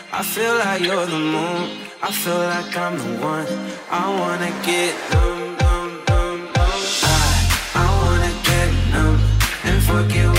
I feel like you're the moon. I feel like I'm the one. I wanna get numb, numb, numb, numb. I wanna get numb and forget